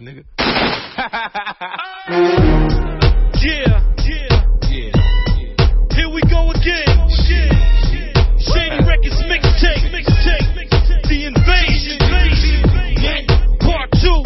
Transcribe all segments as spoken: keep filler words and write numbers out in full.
nigga. Yeah, yeah, yeah. Here we go again. Shit. Shady Records mixtape, mixtape. The invasion. Part two.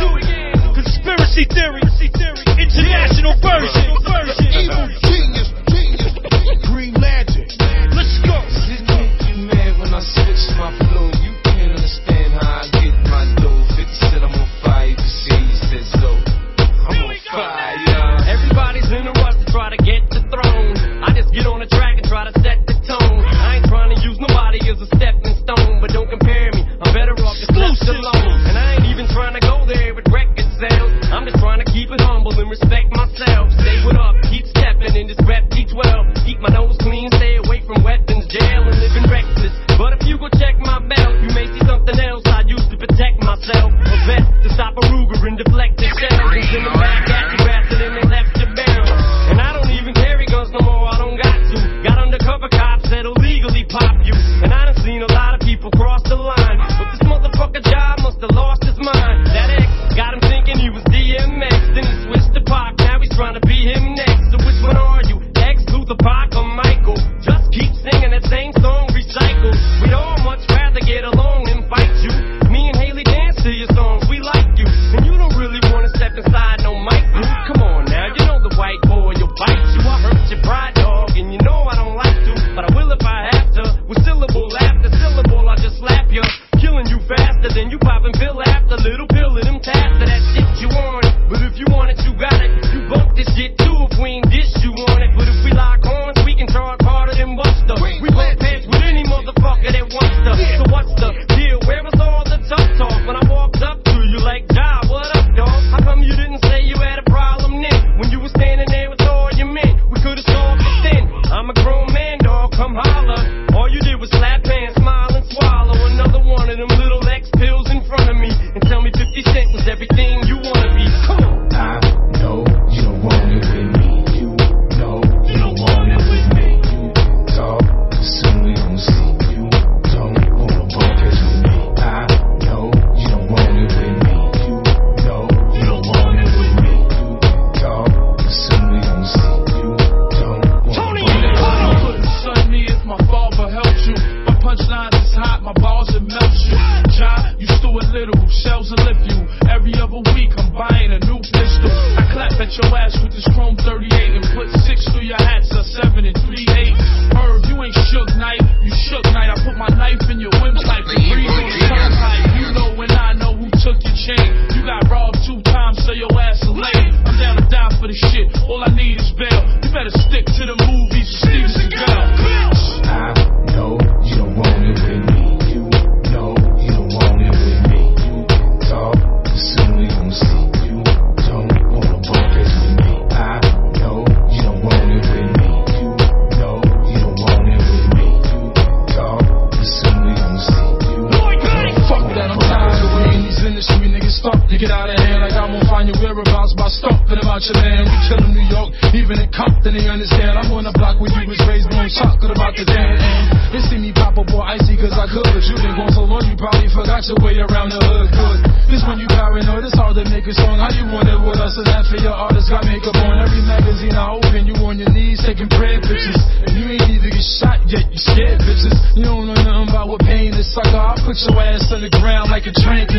Conspiracy theory. International version. Evil genius, genius. Green Lantern. Let's go. This make you mad when I switch my flow. You can't understand how I get my dough. fifty said I'm on fire. You can see he said so. I'm on fire. Everybody's in a rush to try to get the throne. I just get on the track and try to set the tone. I ain't trying to use nobody as a stepping stone, but don't compare me. I'm better off just left alone. And I ain't even trying to go there with record sales. I'm just trying to keep it humble and respect myself. Stay what up, keep stepping in this rep D twelve. Keep my nose clean, stay away from weapons, jail, and living reckless. But if you go check my belt, you may see something else I used to protect myself. A vest to stop a Ruger and deflect the shells. And send them back at you after them they left your barrel. And I don't even carry guns no more, I don't got to. Got undercover cops that'll legally pop you. And I done seen a lot of people cross the line, but this motherfucker job must have lost his mind. That ex got him thinking he was D M X, then he switched to Pac, now he's trying to be him next. So which one are you, X, Luther, Pac, or Michael? Just keep singing that same song, recycle. We'd all much rather get along than fight you. Me and Haley dance to your songs, we like you. And you don't really wanna step inside no mic group. Come on now, you know the white boy, you'll bite you. I hurt your pride, dog, and you know I don't like to, but I will if I have to. With syllable after syllable, I just slap you. Killing you faster than you popping pill after little pill of them tabs of that shit you want. But if you want it, you got it. You bump this shit too if we ain't dish you on it. But if we lock horns, we can charge harder than Buster. We bump heads with any motherfucker that wants to. So what's the deal? Where was all the tough talk when I walked up to you like, Ja, what up, dog? How come you didn't say you had a problem then? When you were standing there with all your men, we could've solved it then. I'm a grown man, dog, come holler. All you did was slap hands, smile, and swallow another one of them little X pills in front of me and tell me fifty cent was everything you wanna be. Come on. I know you don't want it with me. You know you don't want it with me. You talk, but soon we gon' see. You don't wanna bump heads with me. I know you don't want it with me. You know you don't want it with me. You talk, but soon we gon' see. You don't wanna Tony, bump heads with me. Couldn't son me if my father helped you. My punchlines is hot, my balls it melts you. Ja, you Stuart Little, shells will lift you. Every other week I'm buying a new pistol. I clap at your ass with this chrome thirty-eight and put six through your hats, a seven and three eight. Herb, you ain't shook night, you shook night. I put my knife in your windpipe and breathe on the turnpike. You know when I know who took your chain. You got robbed two times, so your ass a lame. I'm down to die for the shit, all I need is bail. You better stick to the movies, Steven Seagal. I know you don't want it with me. You know you don't want it with me. You talk, but soon we gon' see. You don't wanna bump heads with me. I know you don't want it with me. You know you don't want it with me. You talk, but soon we gon' see. You Fuck that, I'm tired of waiting. These industry niggas stop to get out of hand. Like I won't find your whereabouts by stomping them out your land. We kill them New York, even in Compton, they understand. I'm on the block where you was raised, doing chocolate about the damn end. They see me pop up boy icy cause I could. But you been gone so long, you probably forgot your way around the hood. Good. This when you paranoid, it's hard to make a song. How you want it with us? And that for your artist got makeup on. Every magazine I open, you on your knees taking prayer pictures. And you ain't even get shot yet, you scared bitches. You don't know nothing about what pain is, sucker. I'll put your ass on the ground like a train